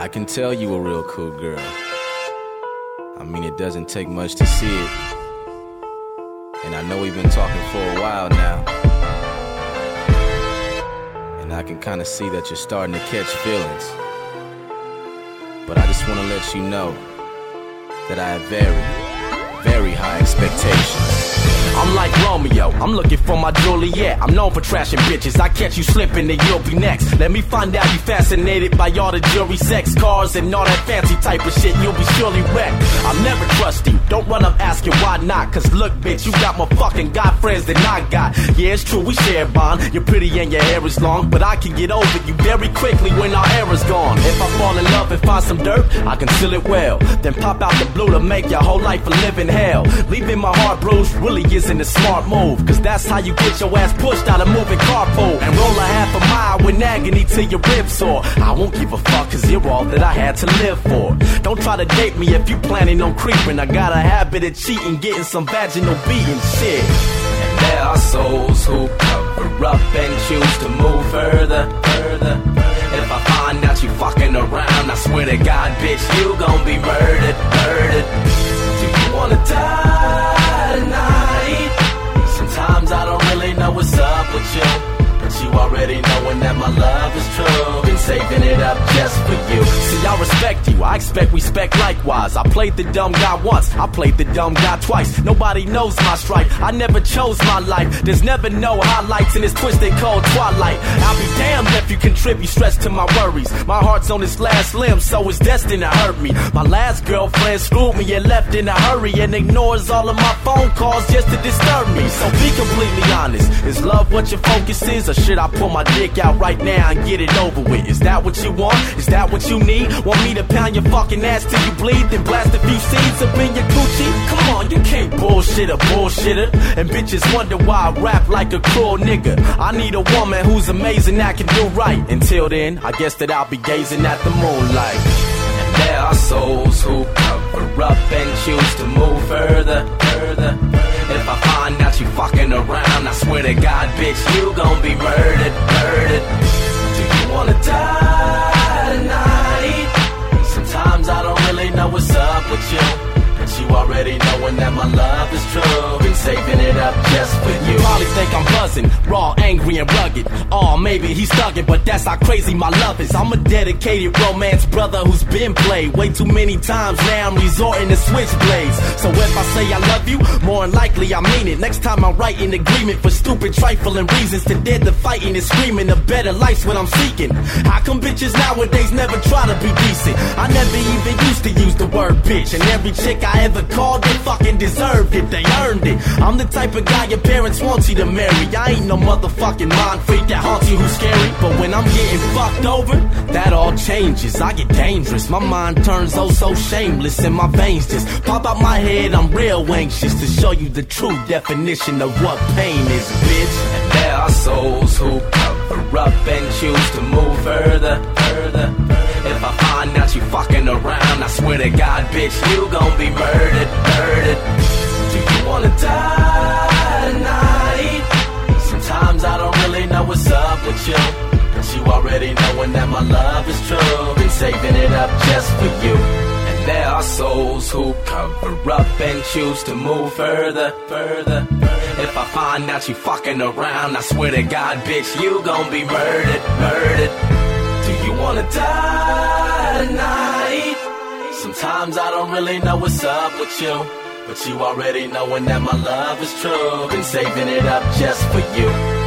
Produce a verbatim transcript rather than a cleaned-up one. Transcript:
I can tell you a real cool girl. I mean, it doesn't take much to see it. And I know we've been talking for a while now. And I can kind of see that you're starting to catch feelings. But I just want to let you know that I have very, very high expectations. I'm like Romeo, I'm looking for my Juliet. I'm known for trashing bitches, I catch you slipping and you'll be next. Let me find out you fascinated by all the jewelry, sex, cars, and all that fancy type of shit. You'll be surely wrecked. I'll never trust you, don't run up asking why not. Cause look bitch, you got more fucking guy friends than I got. Yeah, it's true, we share a bond. You're pretty and your hair is long, but I can get over you very quickly when our era's gone. If I fall in love and find some dirt, I conceal it well. Then pop out the blue to make your whole life a living hell. Leaving my heart bruised really isn't a smart move, cause that's how you get your ass pushed out of moving carpool and roll a half a mile with agony till your ribs sore. I won't give a fuck cause you're all that I had to live for. Don't try to date me if you planning on creeping. I got a habit of cheating, getting some vaginal beating shit. And there are souls who cover up and choose to move further, further. If I find out you fucking around, I swear to God, bitch, you gon' be murdered, murdered. Do you wanna die tonight? Sometimes I don't really know what's up with you, but you already knowing that my love is true. Been saving it up just for you. See, I respect you, I expect respect likewise. I played the dumb guy once, I played the dumb guy twice. Nobody knows my stripe, I never chose my life. There's never no highlights in this twisted cold twilight. I'll be damned if you contribute stress to my worries. My heart's on its last limb, so it's destined to hurt me. My last girlfriend screwed me and left in a hurry, and ignores all of my phone calls just to disturb me. So be completely honest, is love what your focus is? Or should I pull my dick out right now and get it over with? Is that what you want? Is that what you need? Want me to pound your fucking ass till you bleed, then blast a few seeds up in your coochie? Come on, you can't bullshit a bullshitter. And bitches wonder why I rap like a cruel nigga. I need a woman who's amazing that can do right. Until then, I guess that I'll be gazing at the moonlight. And there are souls who cover up and choose to move further, further. If I find out you fucking around, I swear to God, bitch, you gon' be murdered, murdered. Do you wanna die tonight? Sometimes I don't really know what's up with you, but you already knowing that my love is true. Been saving it up just for you. You probably think I'm buzzing, raw, angry, and rugged. Oh, maybe he's thugging, but that's how crazy my love is. I'm a dedicated romance brother who's been played way too many times. Now I'm resorting to switchblades. So if I say I love you, more than likely I mean it. Next time I write an agreement for stupid trifling reasons to dead the fighting and screaming. A better life's what I'm seeking. How come bitches nowadays never try to be decent? I never even used to use the word bitch, and every chick I ever called, they fucking deserved it. They earned it. I'm the type of guy your parents want you to marry. I ain't no motherfucking mind freak that haunts you who's scary. But when I'm getting fucked over, that all changes. I get dangerous, my mind turns oh so shameless, and my veins just pop out my head. I'm real anxious to show you the true definition of what pain is, bitch. And there are souls who cover up and choose to move further, further. If I find out you fucking around, I swear to God, bitch, you gon' be murdered, murdered. Do you wanna die tonight? Sometimes I don't really know what's up with you, but you already knowing that my love is true. Been saving it up just for you. And there are souls who cover up and choose to move further, further. If I find out you fucking around, I swear to God, bitch, you gon' be murdered, murdered. Do you wanna die tonight? Sometimes I don't really know what's up with you, but you already knowing that my love is true. Been saving it up just for you.